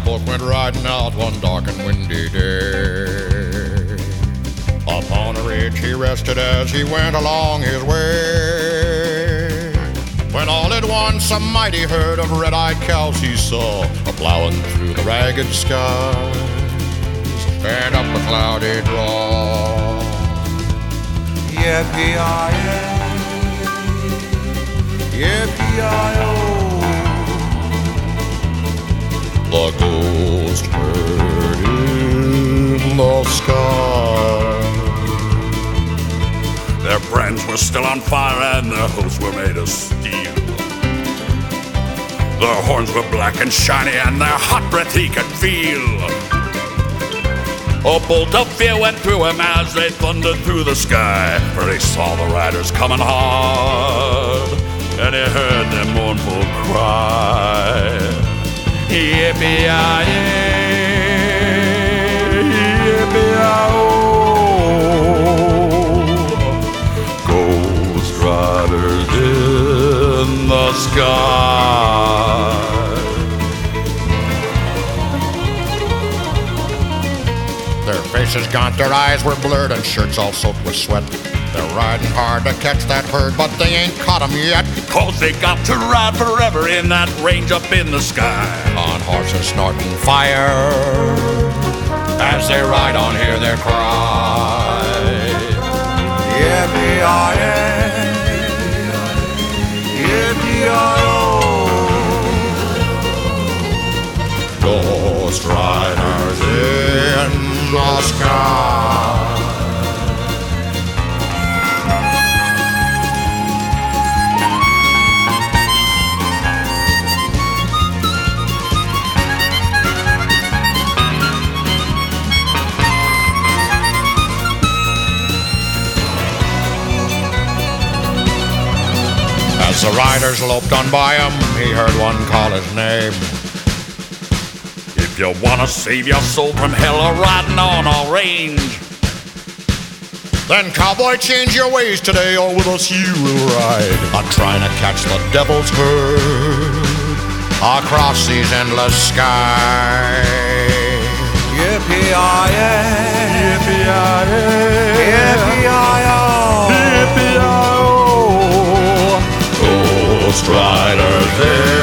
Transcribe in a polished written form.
both went riding out one dark and windy day. Upon a ridge he rested as he went along his way, when all at once a mighty herd of red-eyed cows he saw a-plowing through the ragged skies and up a cloudy draw. Yippee-yi-yi, yippee-yi-yo. The ghost herd in the sky. Their brands were still on fire and their hooves were made of steel. Their horns were black and shiny and their hot breath he could feel. A bolt of fear went through him as they thundered through the sky, for he saw the riders coming hard and he heard their mournful cry. Yippee-yi-yi, yippee-yi-oh. Ghost riders in the sky. Their faces gaunt, their eyes were blurred, and shirts all soaked with sweat. They're riding hard to catch that herd, but they ain't caught 'em yet. 'Cause they got to ride forever in that range up in the sky. On horses snorting fire, as they ride on, hear their cry. Yippee-yi-yi, yippee-yi-oh. Ghost riders in the sky. As the riders loped on by him, he heard one call his name. If you wanna save your soul from hell or riding on a range, then cowboy, change your ways today, or with us you will ride. I'm trying to catch the devil's herd across these endless skies. Yippee-yi-yi, Yippee-yi-yi, yippee-yi-oh. yippee-yi-oh. Ghost riders